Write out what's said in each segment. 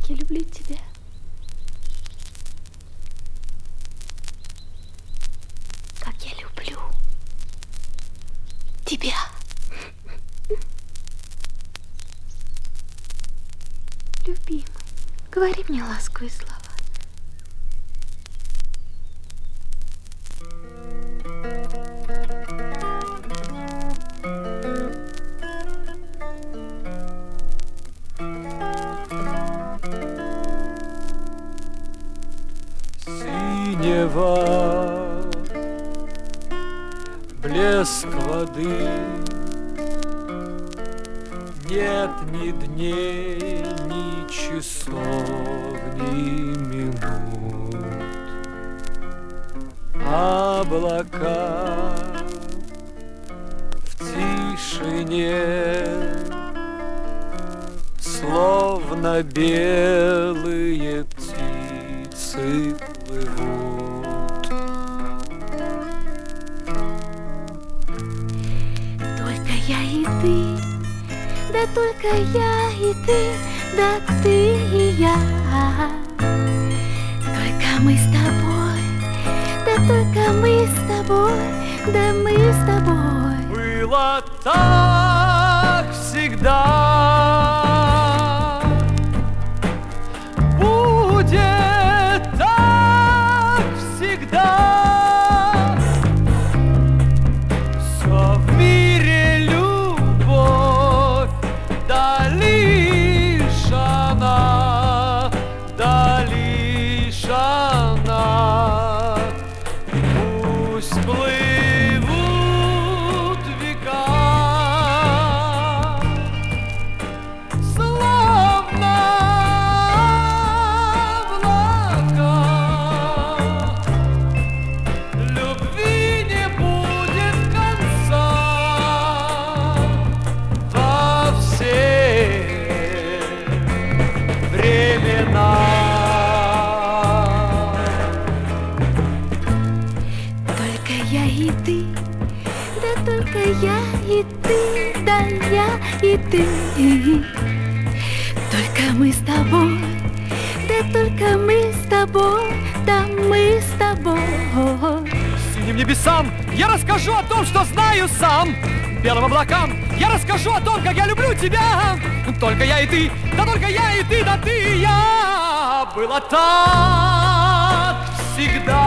я люблю тебя. Как я люблю тебя. Любимый, говори мне ласковые слова. Синева, блеск воды, нет ни дней, ни часов, ни минут. Облака в тишине, словно белые птицы плывут. Только я и ты, да только я и ты, да ты и я. Только мы с тобой, да только мы с тобой, да мы с тобой. Было так всегда. И ты, только мы с тобой, да только мы с тобой, да мы с тобой. Синим небесам я расскажу о том, что знаю сам. Белым облакам я расскажу о том, как я люблю тебя. Только я и ты, да только я и ты, да ты и я. Было так всегда.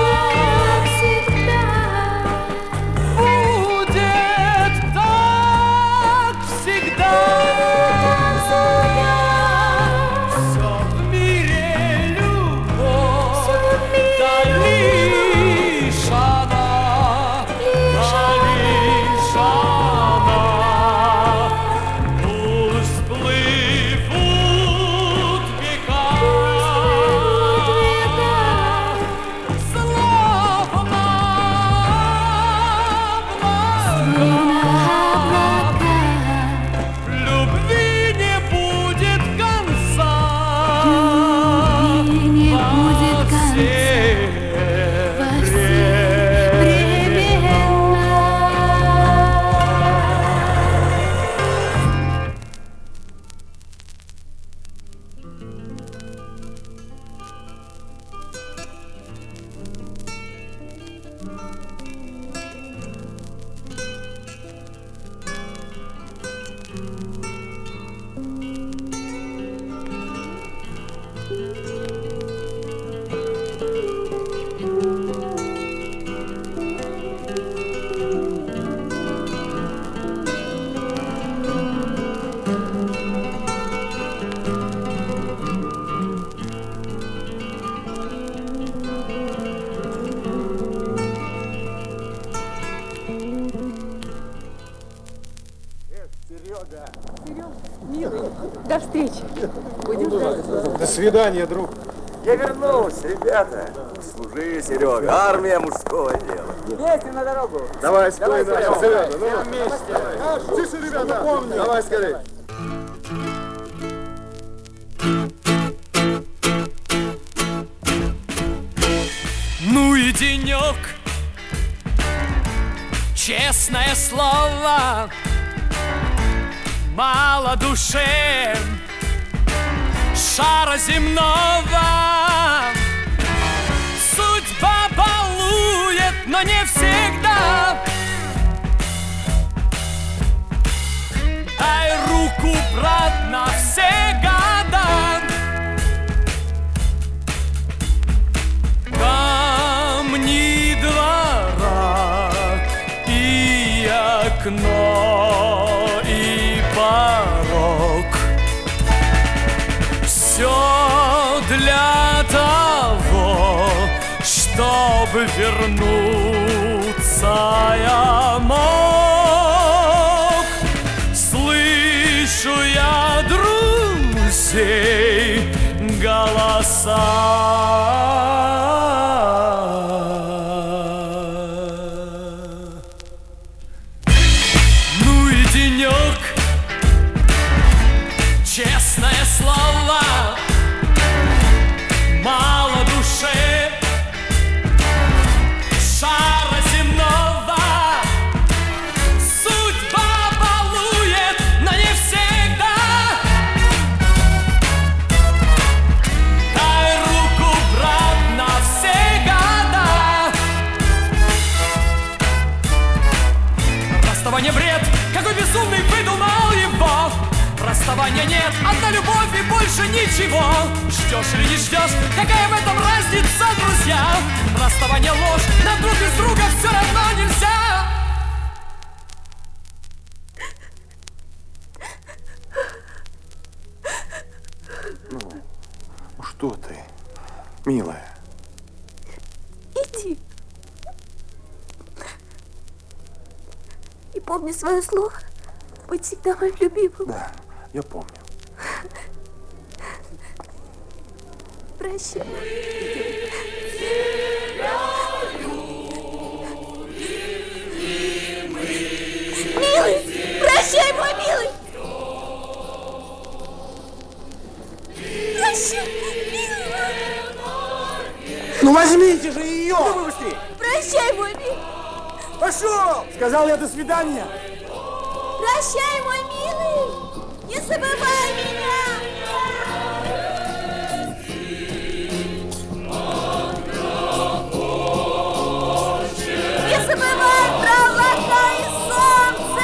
До встречи. До свидания, друг. Я вернулся, ребята. Служи, Серега. Армия мужского дела. Вместе на дорогу. Давай, скорее, ребята. Ну, вместе. Тише, ребята. Помни. Давай, скорее. Ну и денек, честное слово, мало душе, шара земного. Судьба балует, но не всегда. Дай руку, брат, на все года. Камни двора и окно, и порог. Все для того, чтобы вернуться я мог. Слышу я друзей голоса. Ну и денек, честное слово, мало душе шара земного. Судьба балует, но не всегда. Дай руку, брат, на все года. Расставание бред, какой безумный выдумал его. Расставания нет, одна любовь и больше ничего. Ждешь или не ждешь, какая в этом разница, друзья? Расставание ложь, нам друг без друга все равно нельзя. Ну, что ты, милая? Иди. И помни свое слово. Быть всегда моим любимым. Да, я помню. Прощай. Милый! Прощай, мой милый! Прощай, милый! Ну возьмите же ее! Ну вы быстрее! Прощай, мой милый! Пошел! Сказал я до свидания. Прощай, мой милый! Не забывай меня! Не забывай про облака и солнце!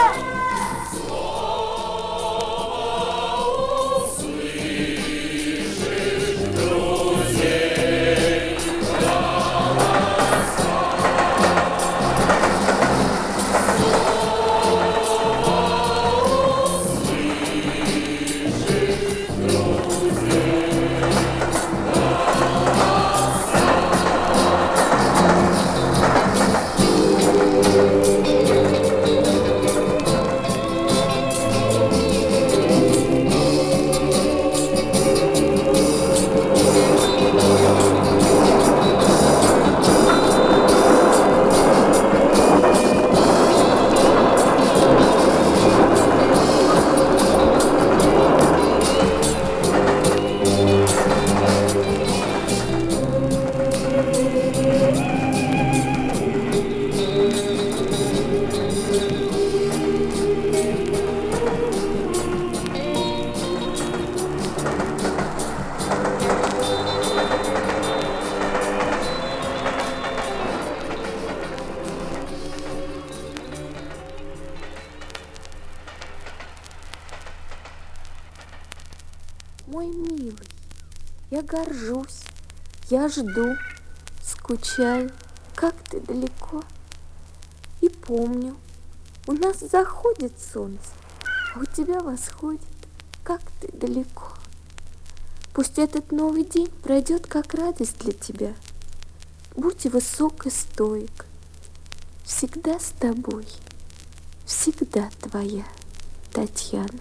Мой милый, я горжусь, я жду, скучаю, как ты далеко. И помню, у нас заходит солнце, а у тебя восходит, как ты далеко. Пусть этот новый день пройдет как радость для тебя. Будь высок и стоек, всегда с тобой, всегда твоя Татьяна.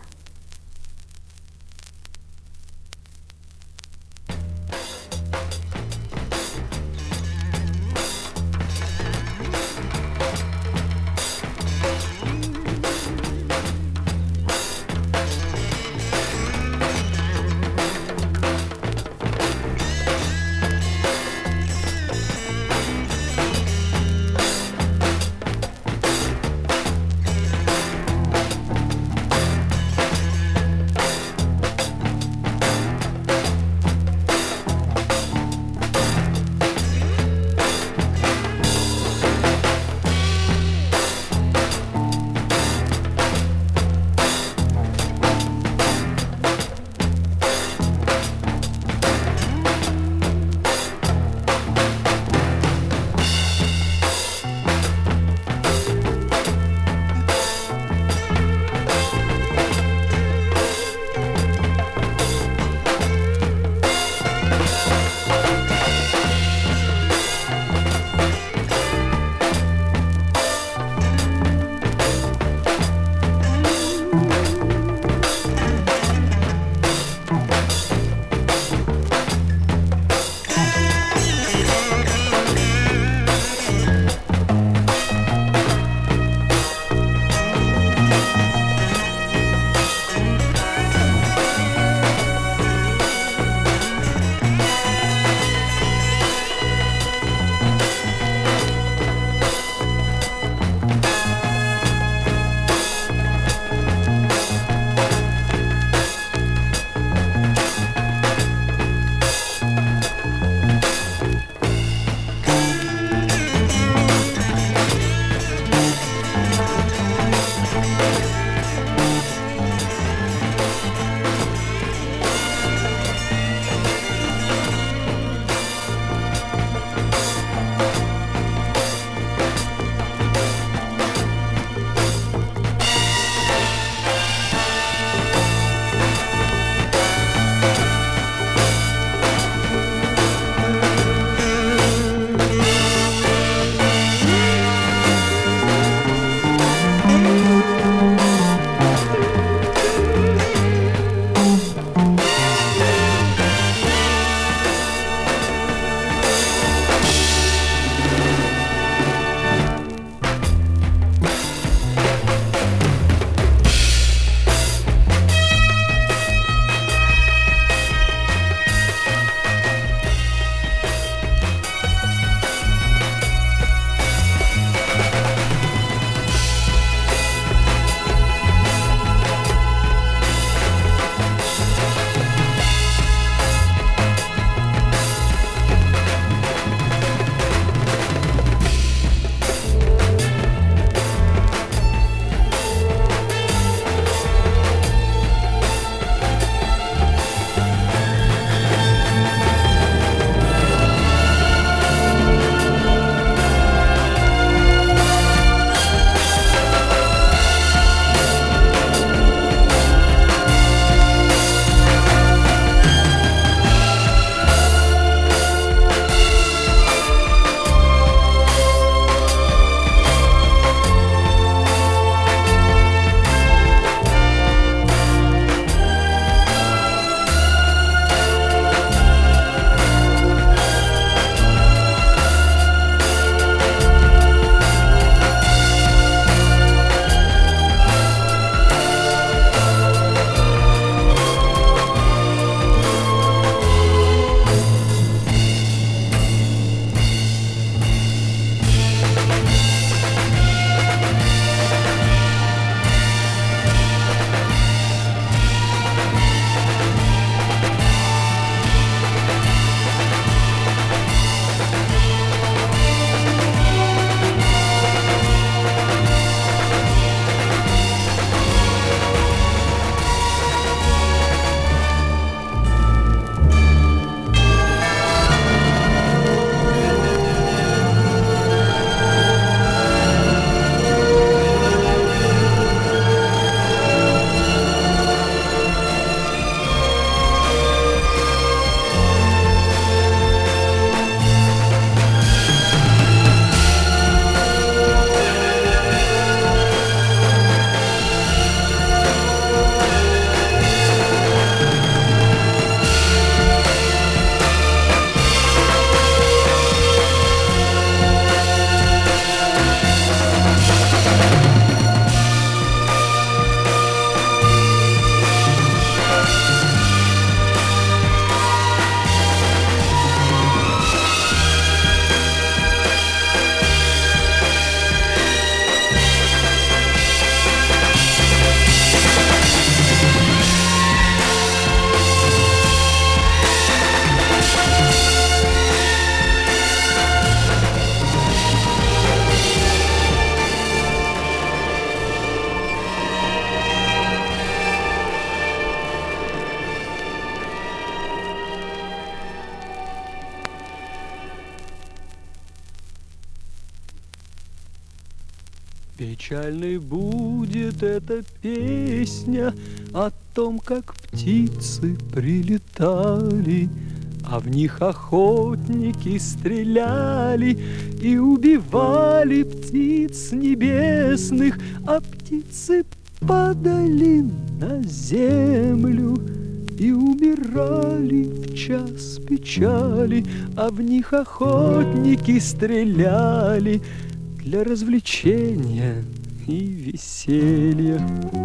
Печальной будет эта песня о том, как птицы прилетали, а в них охотники стреляли и убивали птиц небесных, а птицы падали на землю и умирали в час печали, а в них охотники стреляли для развлечения и веселья.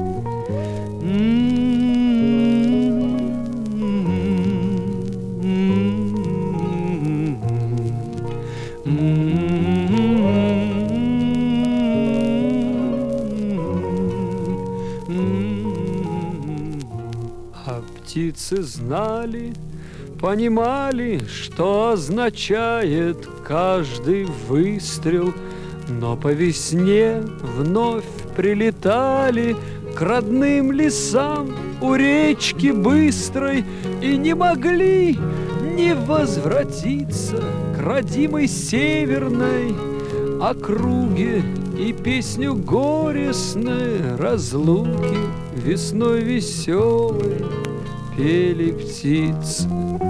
А птицы знали, понимали, что означает каждый выстрел, но по весне вновь прилетали к родным лесам у речки быстрой и не могли не возвратиться к родимой северной округе и песню горестной разлуки весной веселой пели птицы.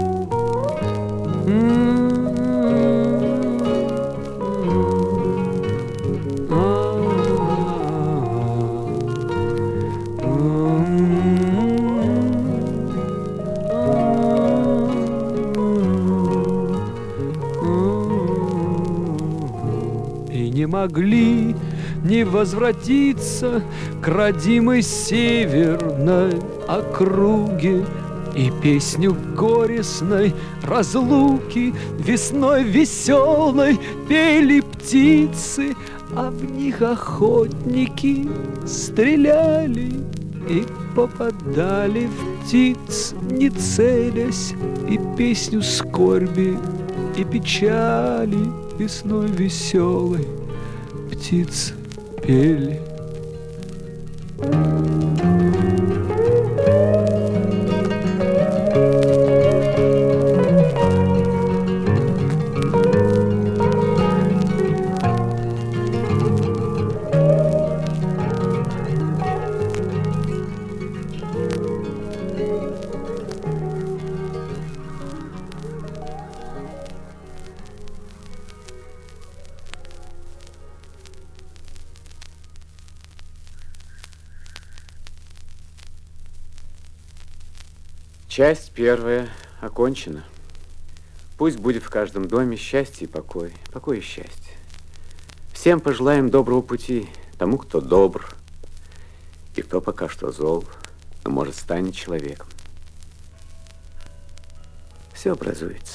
Не могли не возвратиться к родимой северной округе и песню горестной разлуки весной веселой пели птицы, а в них охотники стреляли и попадали в птиц, не целясь, и песню скорби и печали весной веселой птиц пели. Часть первая окончена. Пусть будет в каждом доме счастье и покой, покой и счастье. Всем пожелаем доброго пути, тому, кто добр, и кто пока что зол, но может станет человеком. Все образуется.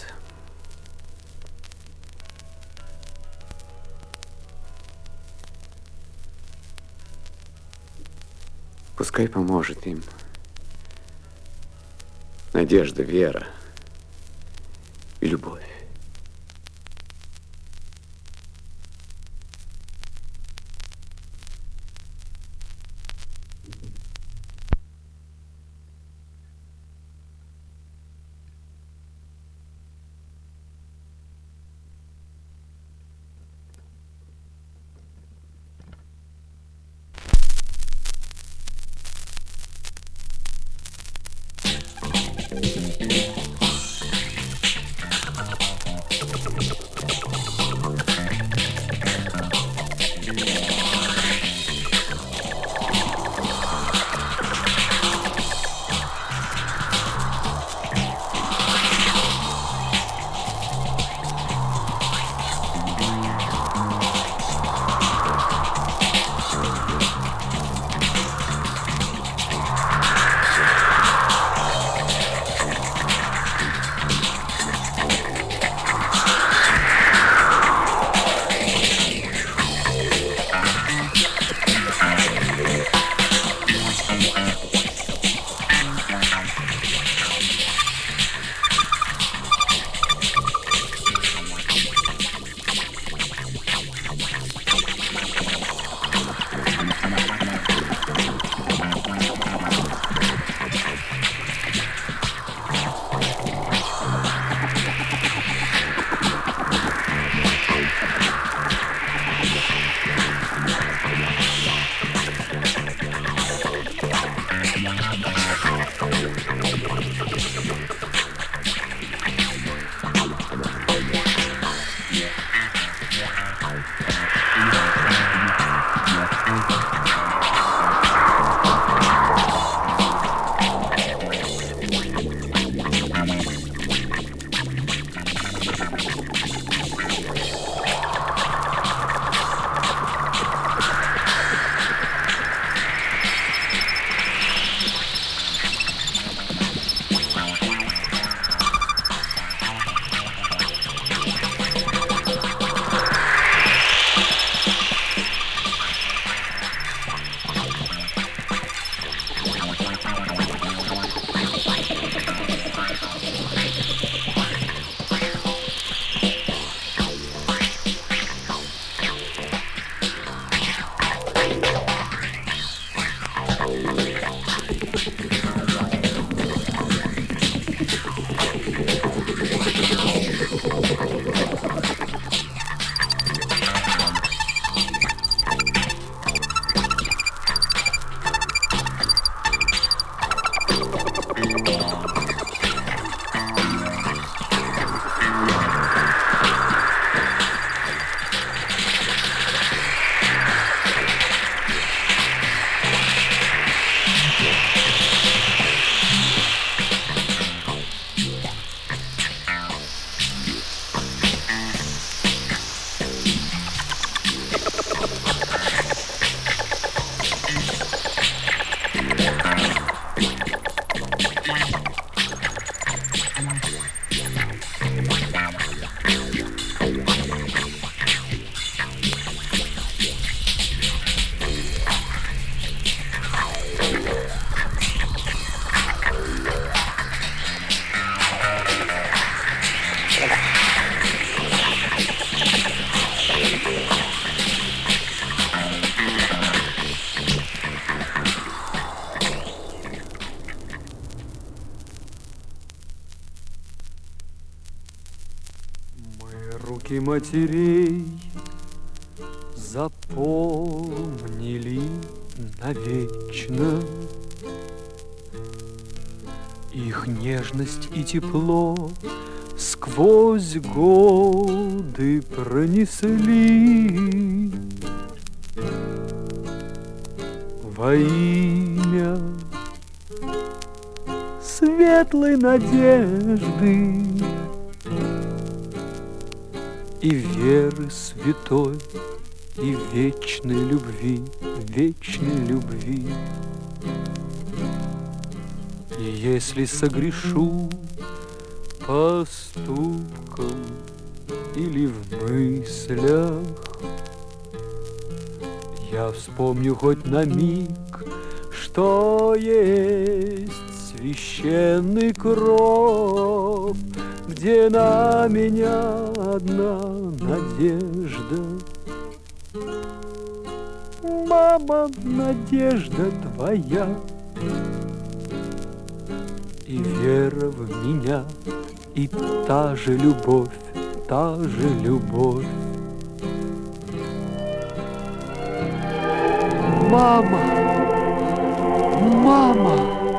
Пускай поможет им надежда, вера и любовь. Руки матерей запомнили навечно их нежность и тепло сквозь годы пронесли во имя светлой надежды и веры святой, и вечной любви, вечной любви. И если согрешу поступком или в мыслях, я вспомню хоть на миг, что есть священный кров, где на меня одна надежда. Мама, надежда твоя и вера в меня, и та же любовь, та же любовь. Мама, мама,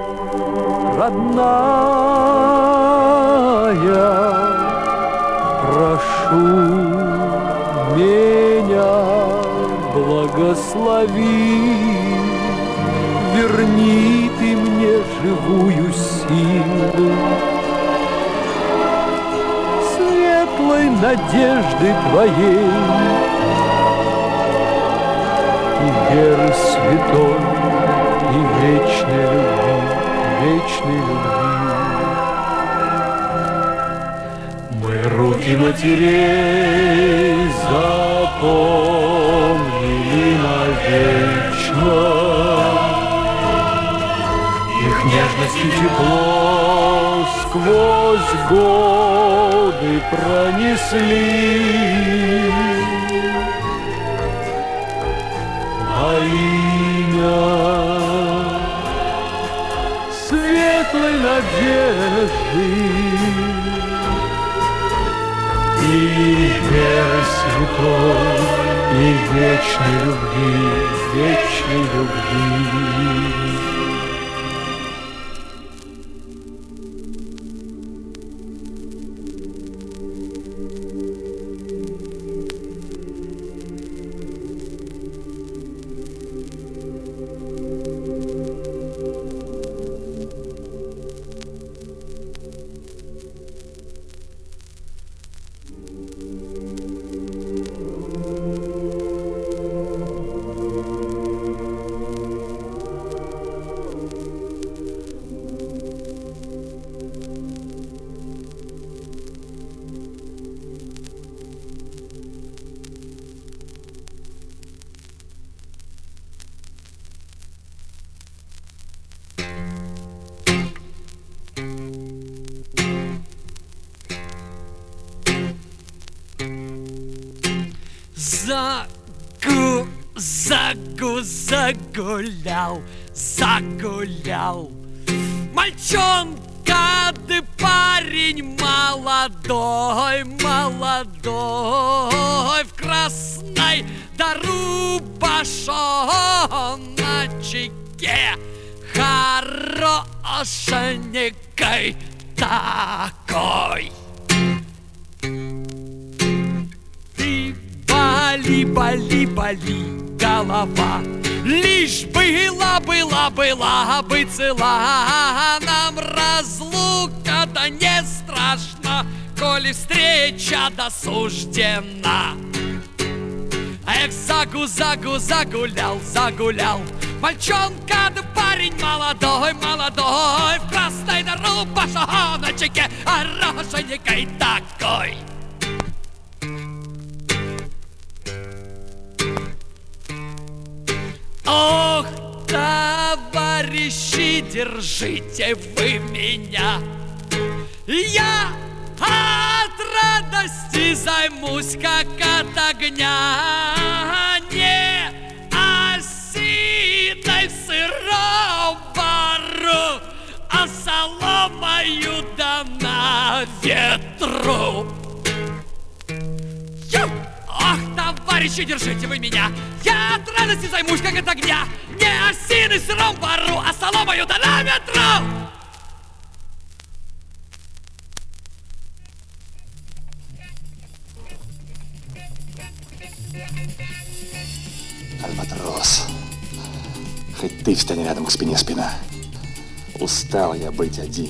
родная, прошу меня благослови, верни ты мне живую силу светлой надежды твоей и веры святой, и вечной любви, вечной любви. Мы руки матерей запомнили навечно, их нежность и тепло сквозь годы пронесли во имя светлой надежды и веры святой, и вечной любви, вечной любви. Загулял мальчонка, да парень молодой, в красной да рубашоночке, хорошенькой такой. Ты боли голова, лишь была бы цела, нам разлука-то не страшна, коли встреча досуждена. Эх, загулял мальчонка, да парень молодой, в красной да рубашоночке, хорошенькой такой. Ох, товарищи, держите вы меня, я от радости займусь, как от огня, не осиной в сыром бару, а соломою да на ветру. товарищи, держите вы меня. Я от радости займусь, как от огня. Не осиной сыром пору, а соломою да на ветру. Альбатрос, хоть ты встань рядом к спине спина. Устал я быть один.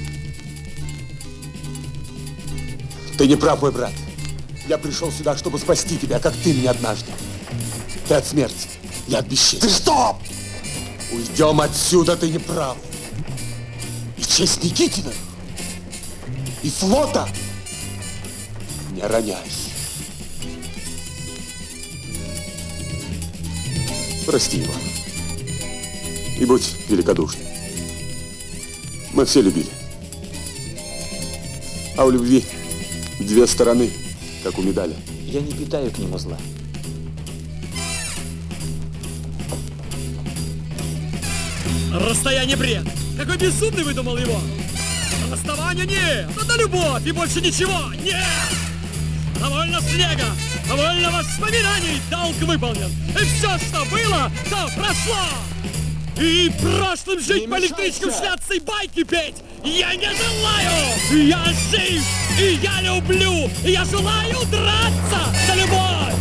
Ты не прав, мой брат. Я пришел сюда, чтобы спасти тебя, как ты меня однажды. Ты от смерти, я от бесчестия. Ты что? Уйдем отсюда, ты не прав. И честь Никитина, и флота не роняй. Прости его. И будь великодушным. Мы все любили. А у любви две стороны, как у медали. Я не питаю к нему зла. Расстояние бред. Какой безумный выдумал его. Расставание нет. Это любовь и больше ничего. Нет. Довольно снега. Довольно воспоминаний. Долг выполнен. И все, что было, то прошло. И прошлым жить по электричкам, шляться и байки петь я не желаю. Я жив, и я люблю, и я желаю драться за любовь.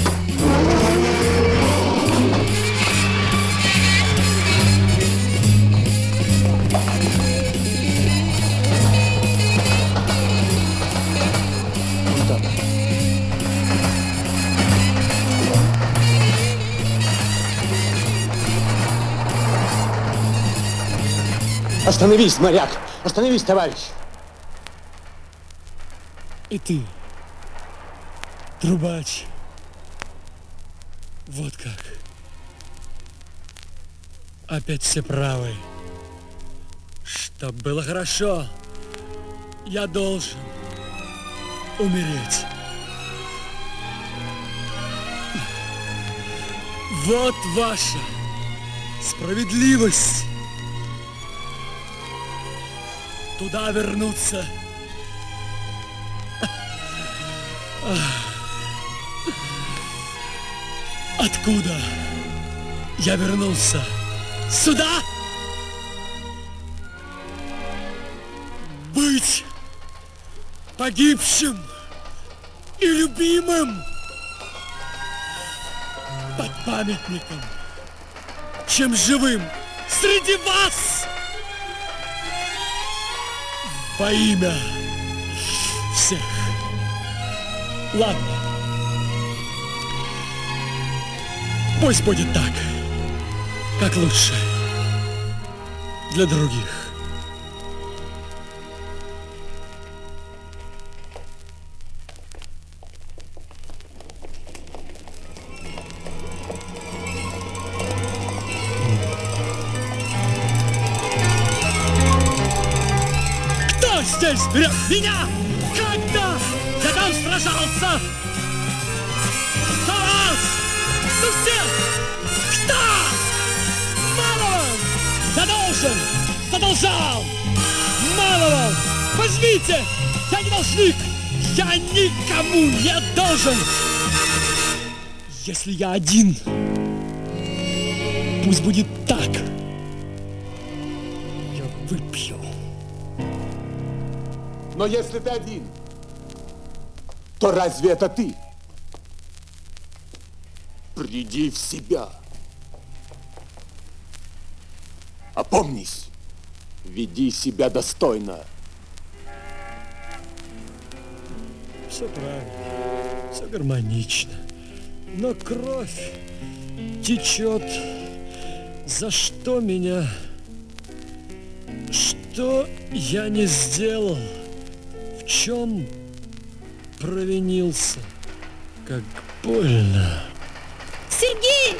Остановись, моряк! Остановись, товарищ! И ты, трубач, вот как. Опять все правы. Чтоб было хорошо, я должен умереть. Вот ваша справедливость. Туда вернуться. Откуда я вернулся? Сюда? Быть погибшим и любимым под памятником, чем живым среди вас. Во имя всех. Ладно. Пусть будет так, как лучше для других. Здесь берет меня, когда я там сражался. За вас, за всех. Кто? Мало вам. Я задолжал. Мало вам. Возьмите, я не должник. Я никому не должен. Если я один, пусть будет так. Я выпью. Но если ты один, то разве это ты? Приди в себя. Опомнись. Веди себя достойно. Все правильно, все гармонично. Но кровь течет. За что меня? Что я не сделал? В чем провинился? Как больно. Сергей!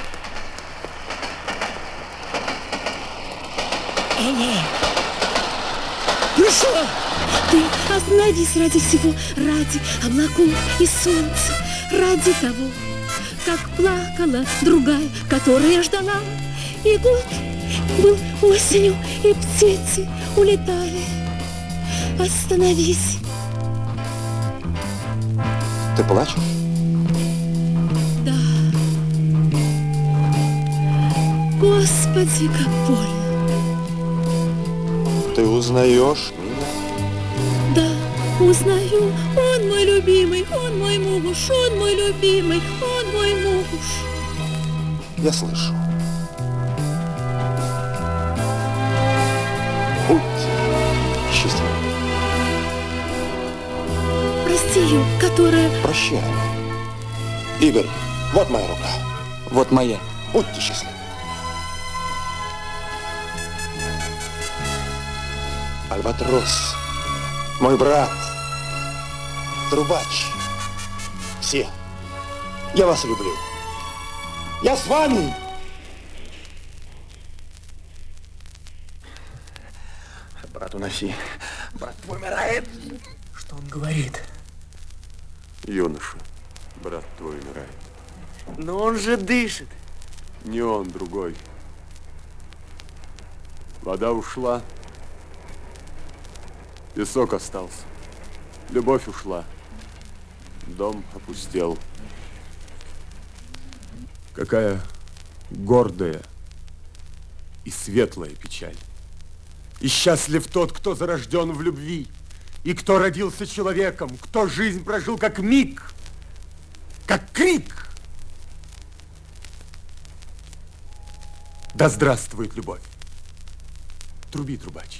Она пришла! Ты остановись ради всего, ради облаков и солнца, ради того, как плакала другая, которая ждала. И год был осенью, и птицы улетали. Остановись. Ты плачешь? Господи, как больно. Ты узнаешь меня? Да, узнаю. Он мой любимый, он мой муж, он мой любимый, он мой муж. Я слышу. Будьте счастливы. Прости ее, которая... Прощай. Игорь, вот моя рука. Вот моя. Будьте счастливы. Альбатрос, мой брат, трубач, все, я вас люблю. Я с вами. Брат, уноси. Брат твой умирает. Что он говорит? Юноша, брат твой умирает. Но он же дышит. Не он, другой. Вода ушла. Песок остался. Любовь ушла. Дом опустел. Какая гордая и светлая печаль. И счастлив тот, кто зарожден в любви, и кто родился человеком, кто жизнь прожил как миг, как крик. Да здравствует любовь! Труби, трубач.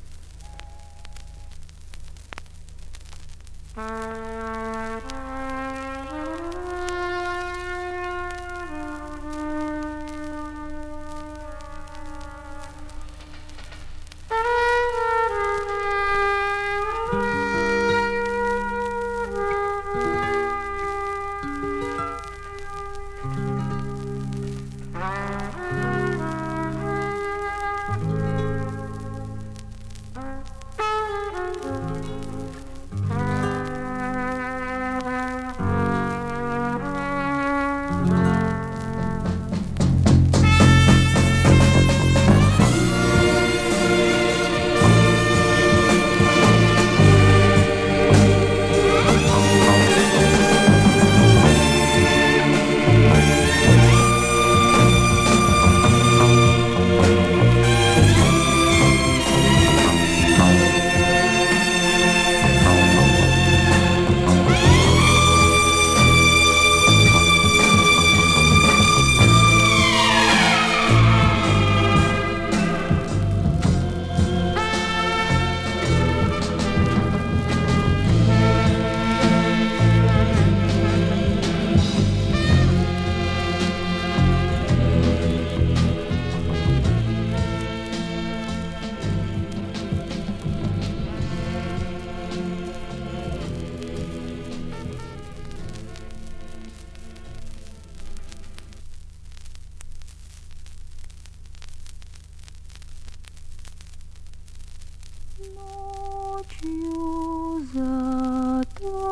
Ночью за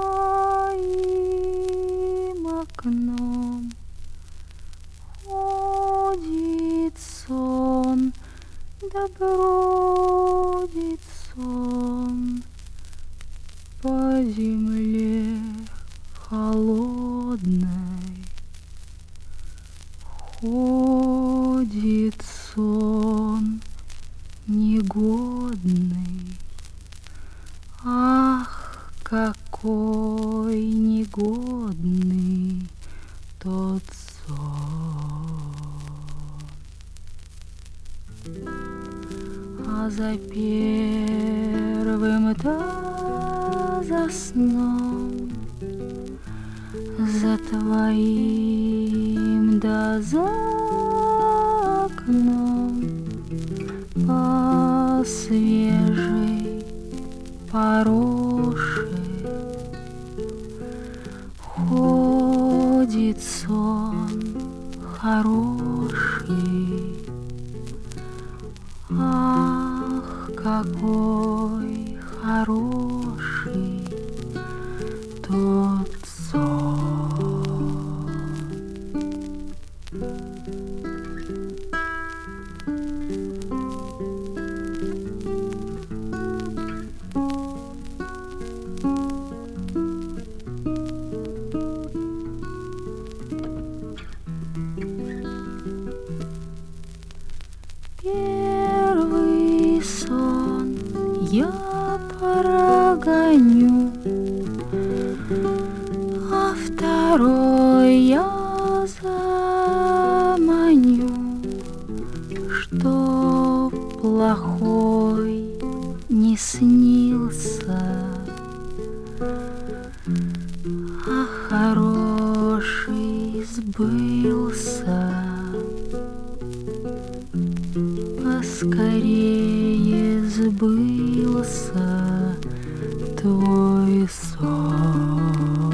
твоим окном ходит сон, да бродит сон по земле холодной. Ходит сон негодный. Ах, какой негодный тот сон. А за первым-то за сном, за твоим да за окном по свежей пороше ходит сон хороший. Ах, какой хороший тот сон. я прогоню, а второй я заманю, чтоб плохой не снился, а хороший сбылся. Поскорее сбылся твой сон.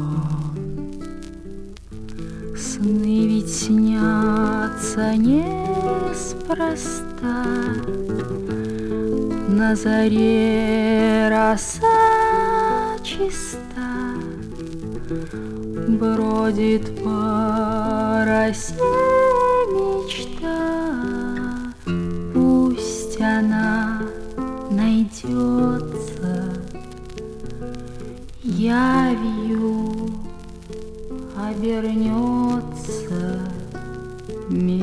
Сны ведь снятся неспроста, на заре роса чиста бродит по росе мечта. Пусть она найдется, явью обернется.